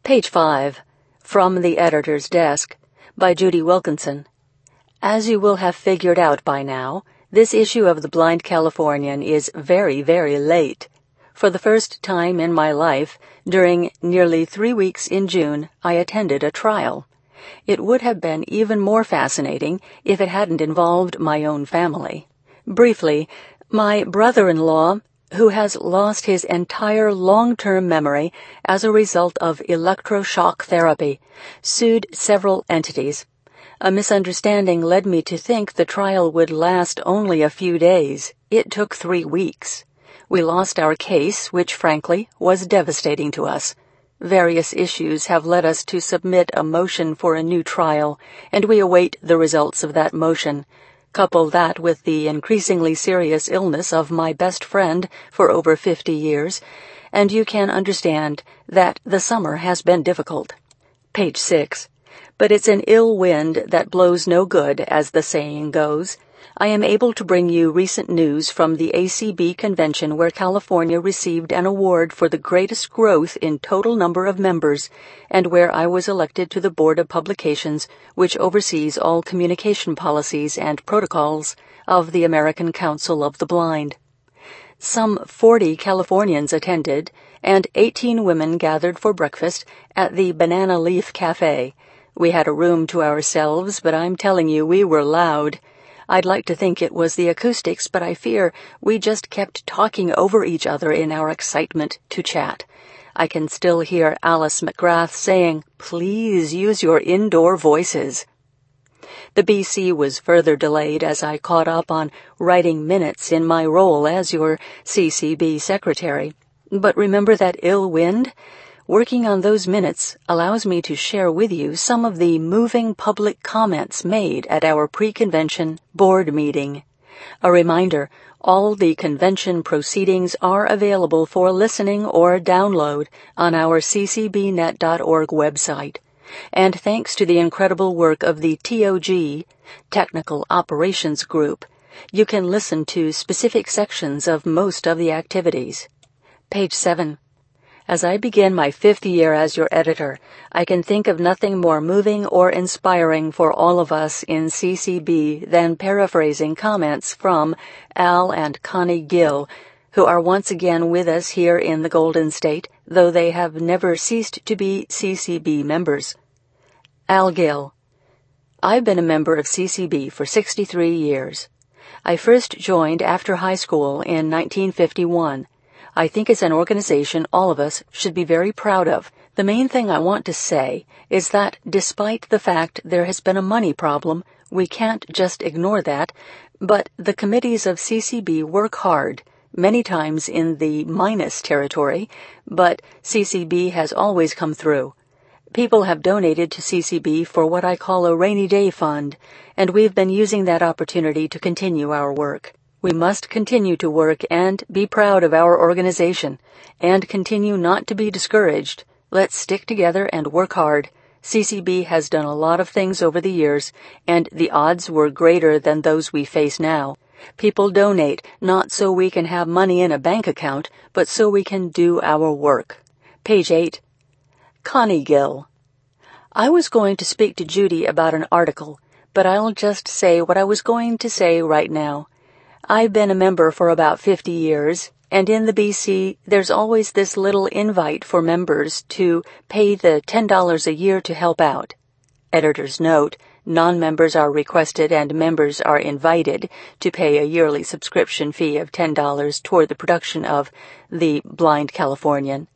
Page 5. From the Editor's Desk, by Judy Wilkinson. As you will have figured out by now, this issue of the Blind Californian is very, very late. For the first time in my life, during nearly 3 weeks in June, I attended a trial. It would have been even more fascinating if it hadn't involved my own family. Briefly, my brother-in-law, who has lost his entire long-term memory as a result of electroshock therapy, sued several entities. A misunderstanding led me to think the trial would last only a few days. It took 3 weeks. We lost our case, which, frankly, was devastating to us. Various issues have led us to submit a motion for a new trial, and we await the results of that motion. Couple that with the increasingly serious illness of my best friend for over 50 years, and you can understand that the summer has been difficult. Page 6. But it's an ill wind that blows no good, as the saying goes. I am able to bring you recent news from the ACB convention, where California received an award for the greatest growth in total number of members, and where I was elected to the Board of Publications, which oversees all communication policies and protocols of the American Council of the Blind. Some 40 Californians attended, and 18 women gathered for breakfast at the Banana Leaf Cafe. We had a room to ourselves, but I'm telling you, we were loud. I'd like to think it was the acoustics, but I fear we just kept talking over each other in our excitement to chat. I can still hear Alice McGrath saying, "Please use your indoor voices." The BC was further delayed as I caught up on writing minutes in my role as your CCB secretary. But remember that ill wind? Working on those minutes allows me to share with you some of the moving public comments made at our pre-convention board meeting. A reminder, all the convention proceedings are available for listening or download on our ccbnet.org website. And thanks to the incredible work of the TOG, Technical Operations Group, you can listen to specific sections of most of the activities. Page 7. As I begin my 5th year as your editor, I can think of nothing more moving or inspiring for all of us in CCB than paraphrasing comments from Al and Connie Gill, who are once again with us here in the Golden State, though they have never ceased to be CCB members. Al Gill: I've been a member of CCB for 63 years. I first joined after high school in 1951. I think it's an organization all of us should be very proud of. The main thing I want to say is that despite the fact there has been a money problem, we can't just ignore that, but the committees of CCB work hard, many times in the minus territory, but CCB has always come through. People have donated to CCB for what I call a rainy day fund, and we've been using that opportunity to continue our work. We must continue to work and be proud of our organization, and continue not to be discouraged. Let's stick together and work hard. CCB has done a lot of things over the years, and the odds were greater than those we face now. People donate not so we can have money in a bank account, but so we can do our work. Page 8. Connie Gill: I was going to speak to Judy about an article, but I'll just say what I was going to say right now. I've been a member for about 50 years, and in the BC, there's always this little invite for members to pay the $10 a year to help out. Editor's note, non-members are requested and members are invited to pay a yearly subscription fee of $10 toward the production of The Blind Californian.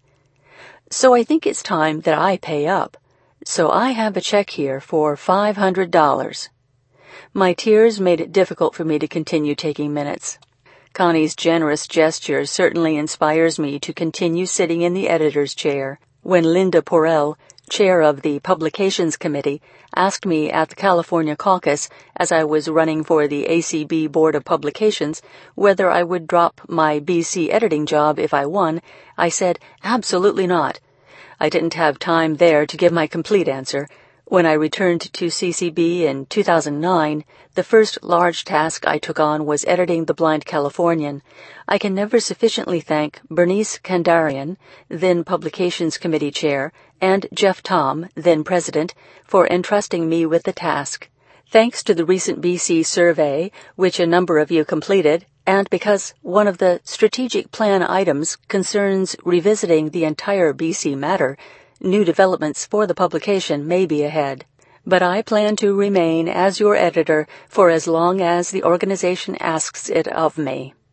So I think it's time that I pay up. So I have a check here for $500. My tears made it difficult for me to continue taking minutes. Connie's generous gesture certainly inspires me to continue sitting in the editor's chair. When Linda Porrell, chair of the Publications Committee, asked me at the California Caucus, as I was running for the ACB Board of Publications, whether I would drop my BC editing job if I won, I said, absolutely not. I didn't have time there to give my complete answer. When I returned to CCB in 2009, the first large task I took on was editing The Blind Californian. I can never sufficiently thank Bernice Kandarian, then Publications Committee Chair, and Jeff Thom, then President, for entrusting me with the task. Thanks to the recent BC survey, which a number of you completed, and because one of the strategic plan items concerns revisiting the entire BC matter, new developments for the publication may be ahead. But I plan to remain as your editor for as long as the organization asks it of me.